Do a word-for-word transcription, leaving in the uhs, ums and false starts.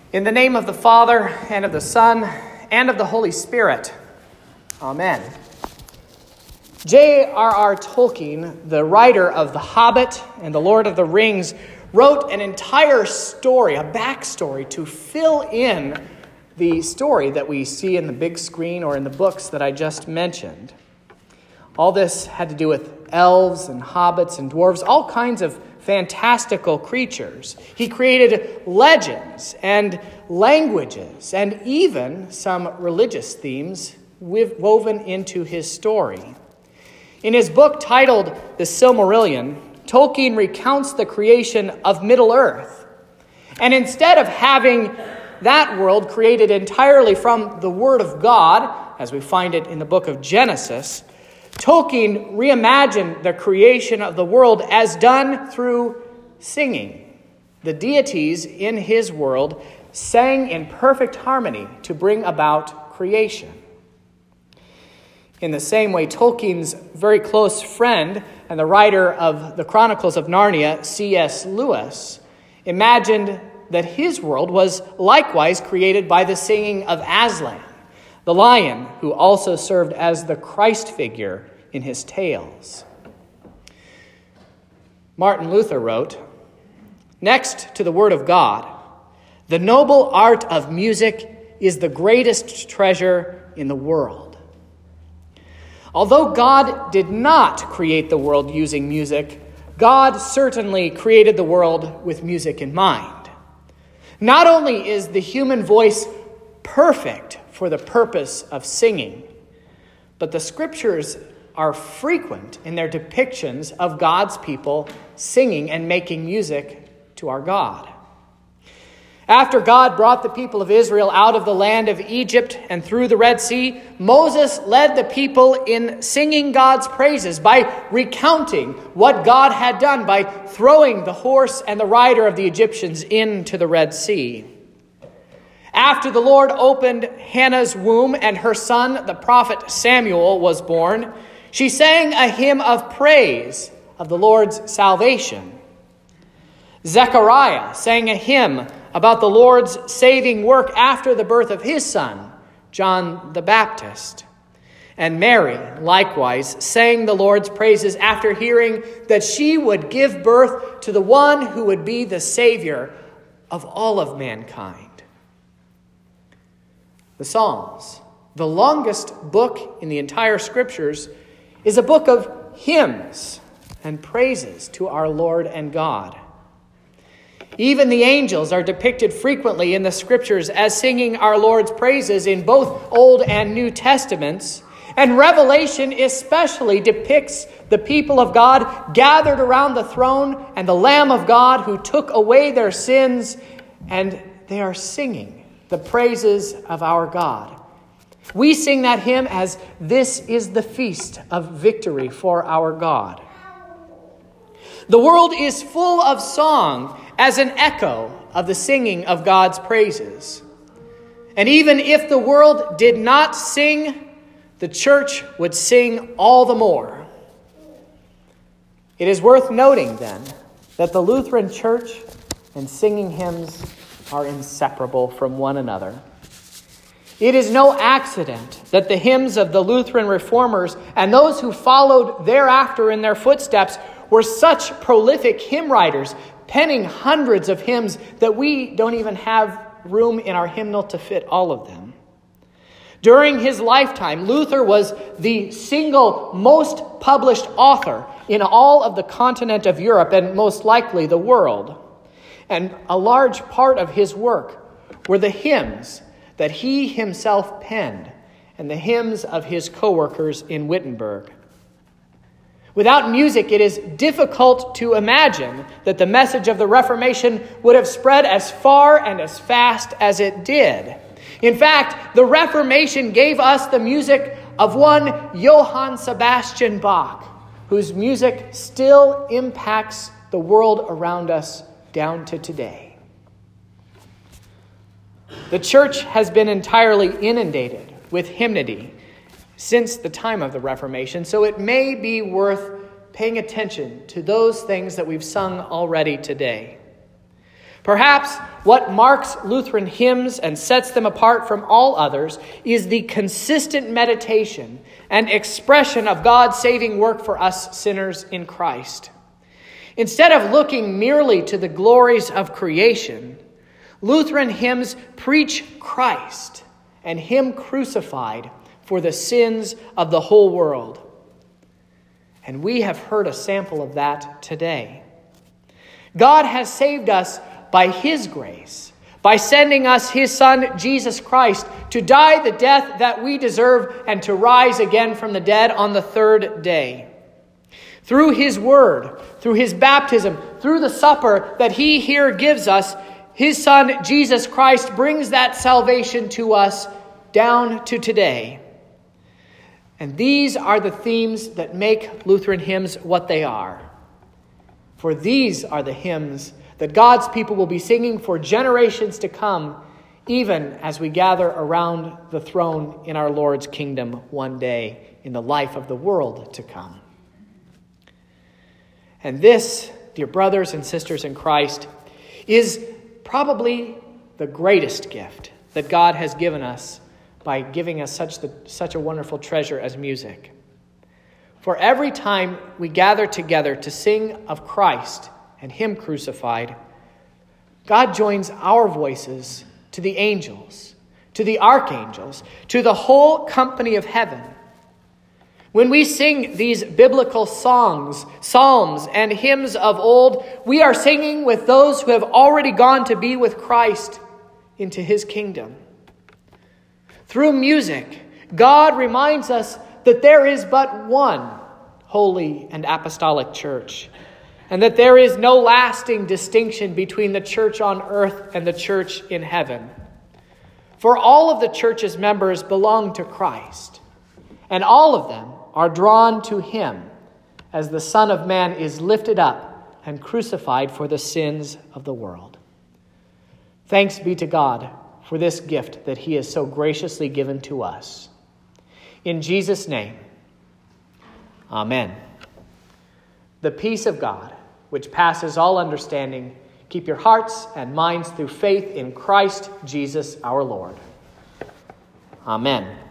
In the name of the Father, and of the Son, and of the Holy Spirit. Amen. J R R Tolkien, the writer of The Hobbit and The Lord of the Rings, wrote an entire story, a backstory, to fill in the story that we see in the big screen or in the books that I just mentioned. All this had to do with elves and hobbits and dwarves, all kinds of fantastical creatures. He created legends and languages and even some religious themes woven into his story. In his book titled The Silmarillion, Tolkien recounts the creation of Middle-earth. And instead of having that world created entirely from the Word of God, as we find it in the book of Genesis, Tolkien reimagined the creation of the world as done through singing. The deities in his world sang in perfect harmony to bring about creation. In the same way, Tolkien's very close friend and the writer of the Chronicles of Narnia, C S Lewis, imagined that his world was likewise created by the singing of Aslan, the lion who also served as the Christ figure in his tales. Martin Luther wrote, "Next to the Word of God, the noble art of music is the greatest treasure in the world." Although God did not create the world using music, God certainly created the world with music in mind. Not only is the human voice perfect for the purpose of singing, but the scriptures are frequent in their depictions of God's people singing and making music to our God. After God brought the people of Israel out of the land of Egypt and through the Red Sea, Moses led the people in singing God's praises by recounting what God had done by throwing the horse and the rider of the Egyptians into the Red Sea. After the Lord opened Hannah's womb and her son, the prophet Samuel, was born, she sang a hymn of praise of the Lord's salvation. Zechariah sang a hymn about the Lord's saving work after the birth of his son, John the Baptist. And Mary, likewise, sang the Lord's praises after hearing that she would give birth to the one who would be the Savior of all of mankind. The Psalms, the longest book in the entire Scriptures, is a book of hymns and praises to our Lord and God. Even the angels are depicted frequently in the Scriptures as singing our Lord's praises in both Old and New Testaments. And Revelation especially depicts the people of God gathered around the throne and the Lamb of God who took away their sins, and they are singing the praises of our God. We sing that hymn as "This is the feast of victory for our God." The world is full of song as an echo of the singing of God's praises. And even if the world did not sing, the church would sing all the more. It is worth noting, then, that the Lutheran Church and singing hymns are inseparable from one another. It is no accident that the hymns of the Lutheran reformers and those who followed thereafter in their footsteps were such prolific hymn writers, penning hundreds of hymns that we don't even have room in our hymnal to fit all of them. During his lifetime, Luther was the single most published author in all of the continent of Europe and most likely the world. And a large part of his work were the hymns that he himself penned and the hymns of his co-workers in Wittenberg. Without music, it is difficult to imagine that the message of the Reformation would have spread as far and as fast as it did. In fact, the Reformation gave us the music of one Johann Sebastian Bach, whose music still impacts the world around us down to today. The church has been entirely inundated with hymnody since the time of the Reformation, so it may be worth paying attention to those things that we've sung already today. Perhaps what marks Lutheran hymns and sets them apart from all others is the consistent meditation and expression of God's saving work for us sinners in Christ. Instead of looking merely to the glories of creation, Lutheran hymns preach Christ and Him crucified for the sins of the whole world. And we have heard a sample of that today. God has saved us by His grace, by sending us His Son, Jesus Christ, to die the death that we deserve and to rise again from the dead on the third day. Through His word, through His baptism, through the supper that He here gives us, His Son, Jesus Christ, brings that salvation to us down to today. And these are the themes that make Lutheran hymns what they are. For these are the hymns that God's people will be singing for generations to come, even as we gather around the throne in our Lord's kingdom one day in the life of the world to come. And this, dear brothers and sisters in Christ, is probably the greatest gift that God has given us by giving us such, the, such a wonderful treasure as music. For every time we gather together to sing of Christ and Him crucified, God joins our voices to the angels, to the archangels, to the whole company of heaven. When we sing these biblical songs, psalms, and hymns of old, we are singing with those who have already gone to be with Christ into His kingdom. Through music, God reminds us that there is but one holy and apostolic church, and that there is no lasting distinction between the church on earth and the church in heaven. For all of the church's members belong to Christ, and all of them are drawn to Him as the Son of Man is lifted up and crucified for the sins of the world. Thanks be to God for this gift that He has so graciously given to us. In Jesus' name, amen. The peace of God, which passes all understanding, keep your hearts and minds through faith in Christ Jesus our Lord. Amen.